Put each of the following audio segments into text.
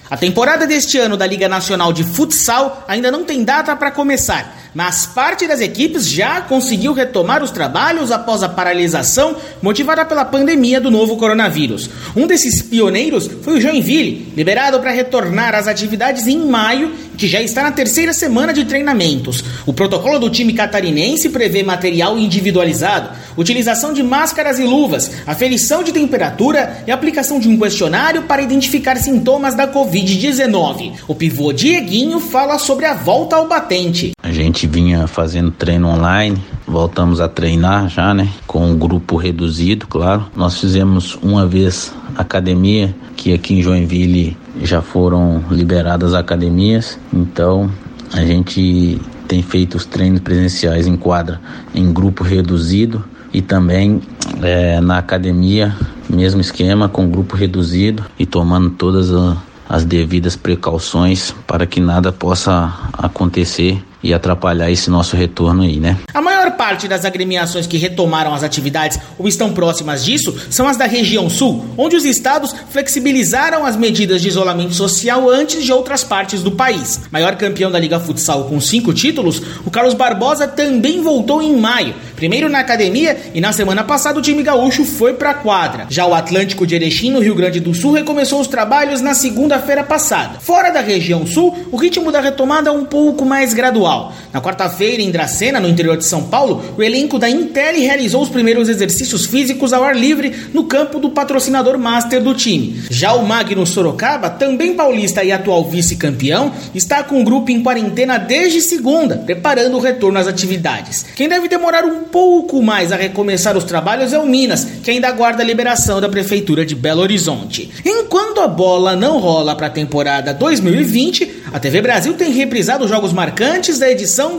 A temporada deste ano da Liga Nacional de Futsal ainda não tem data para começar, mas parte das equipes já conseguiu retomar os trabalhos após a paralisação motivada pela pandemia do novo coronavírus. Um desses pioneiros foi o Joinville, liberado para retornar às atividades em maio, que já está na terceira semana de treinamentos. O protocolo do time catarinense prevê material individualizado, utilização de máscaras e luvas, aferição de temperatura e aplicação de um questionário para identificar sintomas da Covid-19. O pivô Dieguinho fala sobre a volta ao batente. A gente vinha fazendo treino online, voltamos a treinar já, com um grupo reduzido, claro. Nós fizemos uma vez academia, que aqui em Joinville já foram liberadas academias, então a gente tem feito os treinos presenciais em quadra em grupo reduzido e também na academia, mesmo esquema, com grupo reduzido e tomando todas as devidas precauções para que nada possa acontecer e atrapalhar esse nosso retorno aí, A maior parte das agremiações que retomaram as atividades ou estão próximas disso são as da região sul, onde os estados flexibilizaram as medidas de isolamento social antes de outras partes do país. Maior campeão da Liga Futsal com 5 títulos, o Carlos Barbosa também voltou em maio, primeiro na academia e na semana passada o time gaúcho foi para a quadra. Já o Atlântico de Erechim, no Rio Grande do Sul, recomeçou os trabalhos na segunda-feira passada. Fora da região sul, o ritmo da retomada é um pouco mais gradual. Na quarta-feira, em Dracena, no interior de São Paulo, o elenco da Intel realizou os primeiros exercícios físicos ao ar livre no campo do patrocinador master do time. Já o Magnus Sorocaba, também paulista e atual vice-campeão, está com o grupo em quarentena desde segunda, preparando o retorno às atividades. Quem deve demorar um pouco mais a recomeçar os trabalhos é o Minas, que ainda aguarda a liberação da Prefeitura de Belo Horizonte. Enquanto a bola não rola para a temporada 2020, a TV Brasil tem reprisado os jogos marcantes da edição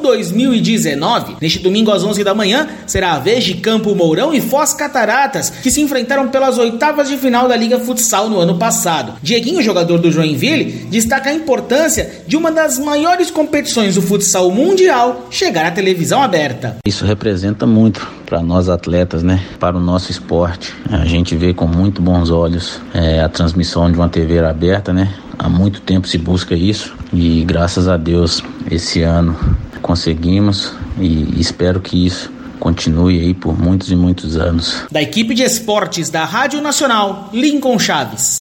2019. Neste domingo às 11 da manhã, será a vez de Campo Mourão e Foz Cataratas, que se enfrentaram pelas oitavas de final da Liga Futsal no ano passado. Dieguinho, jogador do Joinville, destaca a importância de uma das maiores competições do futsal mundial chegar à televisão aberta. Isso representa muito para nós atletas, para o nosso esporte. A gente vê com muito bons olhos a transmissão de uma TV aberta, Há muito tempo se busca isso e graças a Deus esse ano conseguimos e espero que isso continue aí por muitos e muitos anos. Da equipe de esportes da Rádio Nacional, Lincoln Chaves.